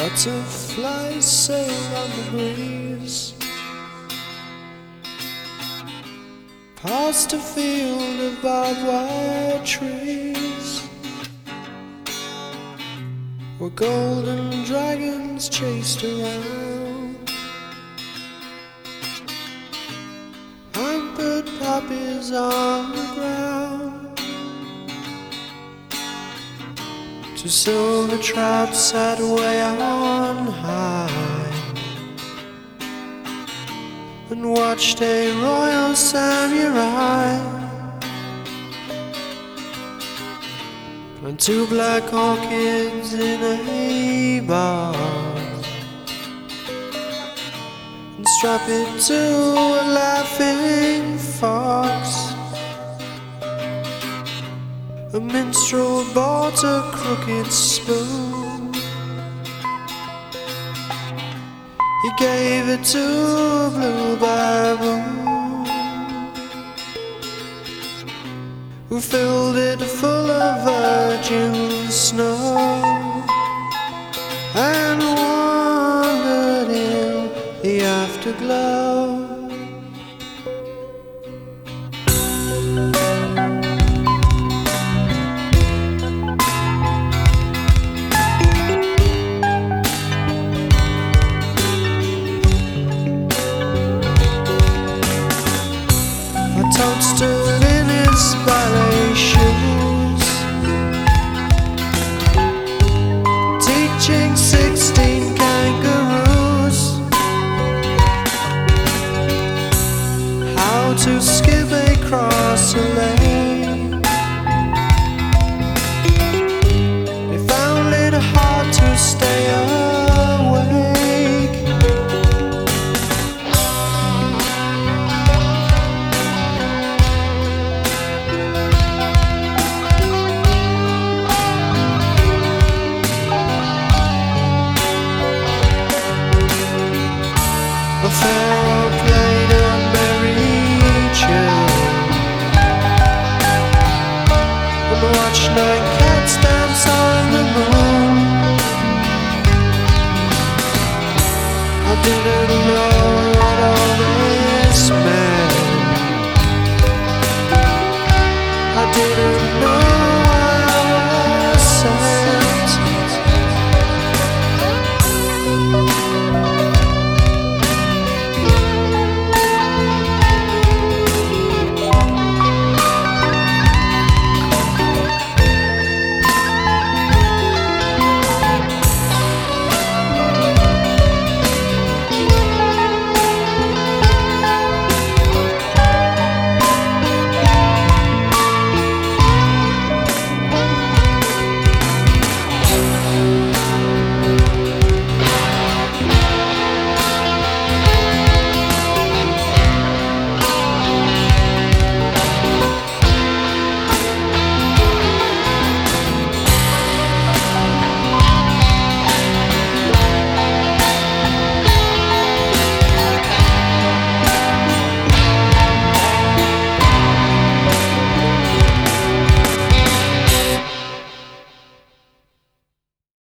Butterflies sail on the breeze, past a field of barbed wire trees, where golden dragons chased around. Hampered poppies on the ground, two silver trout sat way on high and watched a royal samurai plant two black orchids in a vase and strap it to a laughing fox. A minstrel bought a crooked spoon, he gave it to a blue baboon, who filled it full of virgin snow and wandered in the afterglow. Toad stood in his ballet